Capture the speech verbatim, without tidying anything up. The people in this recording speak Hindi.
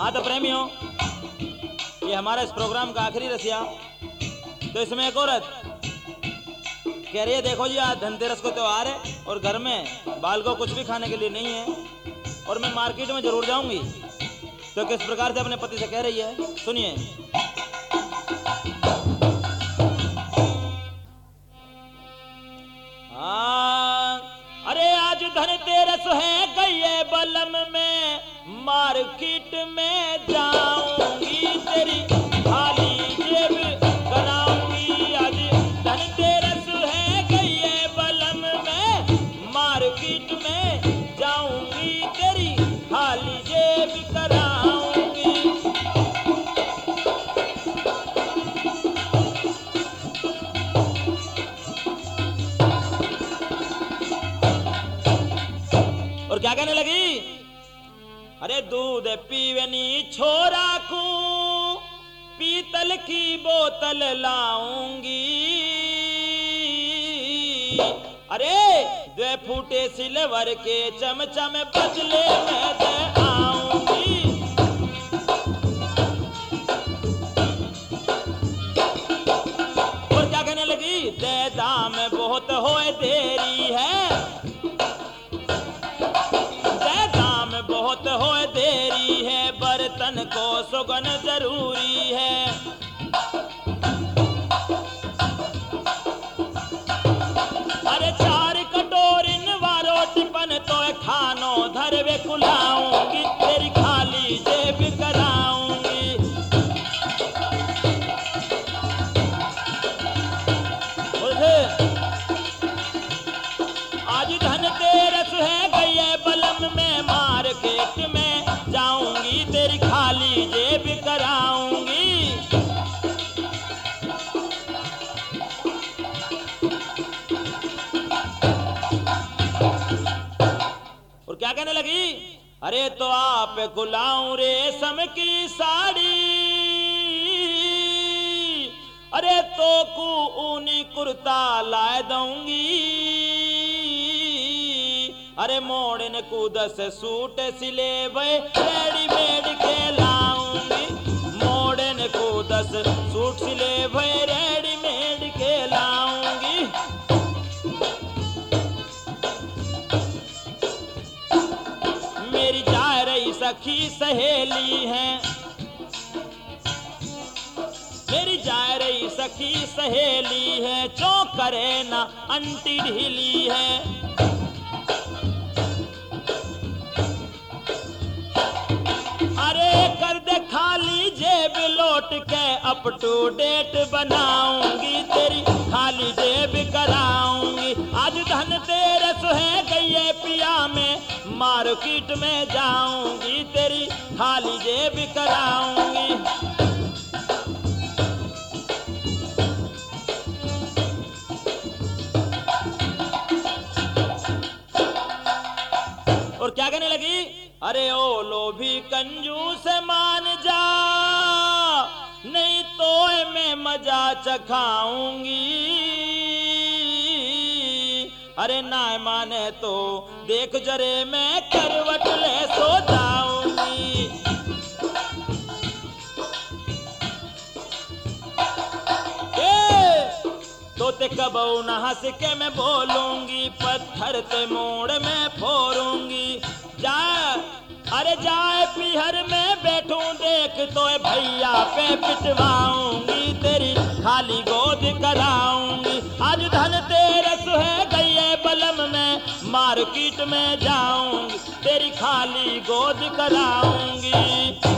हाँ तो प्रेमियों, ये हमारा इस प्रोग्राम का आखिरी रसिया। तो इसमें एक औरत कह रही है, देखो जी आज धनतेरस को त्योहार है और घर में बाल को कुछ भी खाने के लिए नहीं है और मैं मार्केट में जरूर जाऊंगी। तो किस प्रकार से अपने पति से कह रही है, सुनिए। हाँ, अरे आज धनतेरस है, गई बलम में मार्केट में जाऊंगी, तेरी खाली जेब कराऊंगी। आज धनतेरस है, गई बलम में मार्केट में जाऊंगी, तेरी खाली जेब कराऊंगी। और क्या कहने लगी, अरे दूध पीवनी छोरा को पीतल की बोतल लाऊंगी, अरे दो फूटे सिल्वर के चमचम बदले में दे आऊंगी। और क्या कहने लगी, दे दाम बहुत होए देरी है, बहुत हो देरी है, बर्तन को सुगन जरूरी है। अरे चार कटोरिन वारो टिपन तो खानो धरवे खुलाऊंगी, तेरी खाली जेब कराऊंगी। आज धनतेरस है, गई बलम में मार्केट में जाऊंगी, तेरी खाली जेब कराऊंगी। और क्या कहने लगी, अरे तो आप गुलाऊं रेशम की साड़ी, अरे तो को ऊनी कुर्ता लाए दूंगी, अरे मोड़न को दस सूट सिले भय रेडीमेड के लाऊंगी, मोड़न को दस सूट सिले भय रेडीमेड के लाऊंगी। मेरी जा रही सखी सहेली है, मेरी जा रही सखी सहेली है, चो करे ना अंटी ढीली है। अरे कर दे खाली जेब लौट के अप टू डेट बनाऊंगी, तेरी खाली जेब कराऊंगी। आज धनतेरस है, गई पिया में मार्केट में जाऊंगी, तेरी खाली जेब कराऊंगी। और क्या कहने लगी, अरे ओ लोभी कंजूस मान जा, नहीं तो मैं मजा चखाऊंगी, अरे ना माने तो देख जरे मैं करवट ले सो जाऊंगी। तो ते कबऊ न हंस के मैं बोलूंगी, पत्थर ते मोड़ में फोड़ूंगी। जा अरे जाए पिहर में बैठूं देख तो भैया पे पिटवाऊंगी, तेरी खाली गोद कराऊंगी। आज धनतेरस है, गई बलम में मार्केट में जाऊंगी, तेरी खाली गोद कराऊंगी।